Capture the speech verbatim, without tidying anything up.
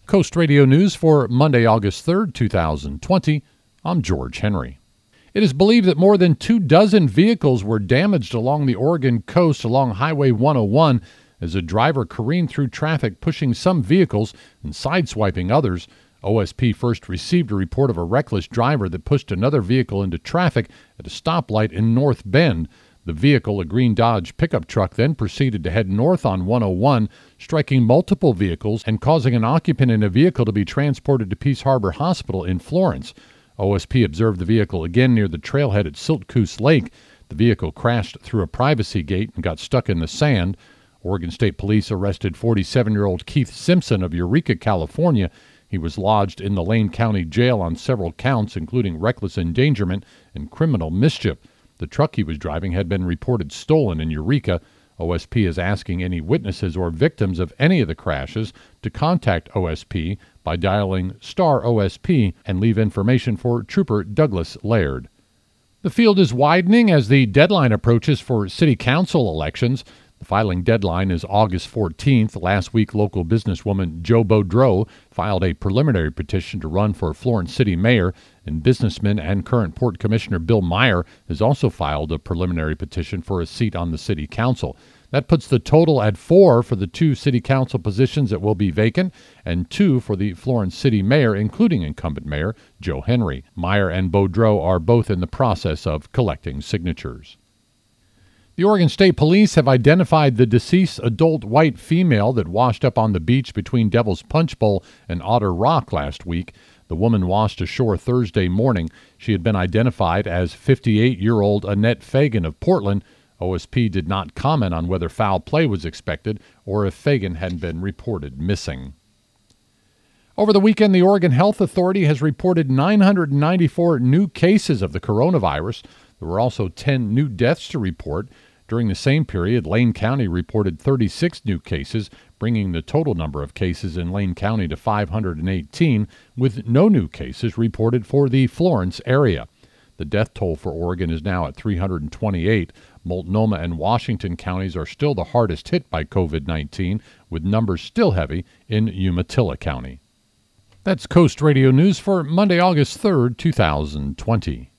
Coast Radio News for Monday, August third, two thousand twenty. I'm George Henry. It is believed that more than two dozen vehicles were damaged along the Oregon coast along Highway one oh one as a driver careened through traffic, pushing some vehicles and sideswiping others. O S P first received a report of a reckless driver that pushed another vehicle into traffic at a stoplight in North Bend. The vehicle, a green Dodge pickup truck, then proceeded to head north on one oh one, striking multiple vehicles and causing an occupant in a vehicle to be transported to Peace Harbor Hospital in Florence. O S P observed the vehicle again near the trailhead at Siltcoose Lake. The vehicle crashed through a privacy gate and got stuck in the sand. Oregon State Police arrested forty-seven-year-old Keith Simpson of Eureka, California. He was lodged in the Lane County Jail on several counts, including reckless endangerment and criminal mischief. The truck he was driving had been reported stolen in Eureka. O S P is asking any witnesses or victims of any of the crashes to contact O S P by dialing star O S P and leave information for Trooper Douglas Laird. The field is widening as the deadline approaches for city council elections. The filing deadline is August fourteenth. Last week, local businesswoman Jo Boudreau filed a preliminary petition to run for Florence City Mayor, and businessman and current Port Commissioner Bill Meyer has also filed a preliminary petition for a seat on the city council. That puts the total at four for the two city council positions that will be vacant, and two for the Florence City Mayor, including incumbent Mayor Joe Henry. Meyer and Boudreau are both in the process of collecting signatures. The Oregon State Police have identified the deceased adult white female that washed up on the beach between Devil's Punch Bowl and Otter Rock last week. The woman washed ashore Thursday morning. She had been identified as fifty-eight-year-old Annette Fagan of Portland. O S P did not comment on whether foul play was expected or if Fagan had been reported missing. Over the weekend, the Oregon Health Authority has reported nine hundred ninety-four new cases of the coronavirus. There were also ten new deaths to report. During the same period, Lane County reported thirty-six new cases, bringing the total number of cases in Lane County to five hundred eighteen, with no new cases reported for the Florence area. The death toll for Oregon is now at three hundred twenty-eight. Multnomah and Washington counties are still the hardest hit by covid nineteen, with numbers still heavy in Umatilla County. That's Coast Radio News for Monday, August third, two thousand twenty.